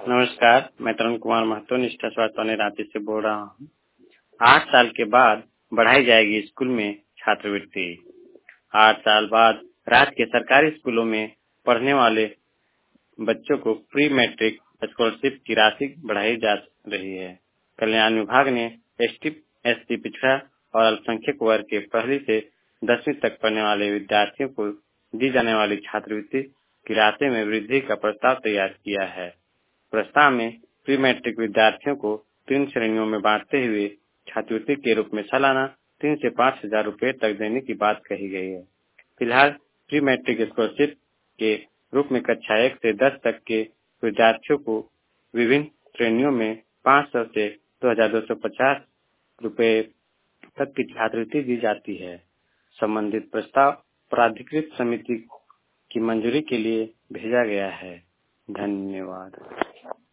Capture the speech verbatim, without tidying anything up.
नमस्कार, मैं तरुण कुमार महतो निष्ठा स्वास्थ्य रांची से बोल रहा हूँ। आठ साल के बाद बढ़ाई जाएगी स्कूल में छात्रवृत्ति। आठ साल बाद राज्य के सरकारी स्कूलों में पढ़ने वाले बच्चों को प्री मैट्रिक स्कॉलरशिप की राशि बढ़ाई जा रही है। कल्याण विभाग ने एसटी, एससी, पिछड़ा और अल्पसंख्यक वर्ग के पहली से दसवीं तक पढ़ने वाले विद्यार्थियों को दी जाने वाली छात्रवृत्ति की राशि में वृद्धि का प्रस्ताव तैयार किया है। प्रस्ताव में प्री मैट्रिक विद्यार्थियों को तीन श्रेणियों में बांटते हुए छात्रवृत्ति के रूप में सालाना तीन से पाँच हजार रूपये तक देने की बात कही गई है। फिलहाल प्री मैट्रिक स्कॉलरशिप के रूप में कक्षा एक से दस तक के विद्यार्थियों को विभिन्न श्रेणियों में पाँच सौ से दो हजार दो सौ पचास रूपये तक की छात्रवृत्ति दी जाती है। संबंधित प्रस्ताव प्राधिकृत समिति की मंजूरी के लिए भेजा गया है। धन्यवाद।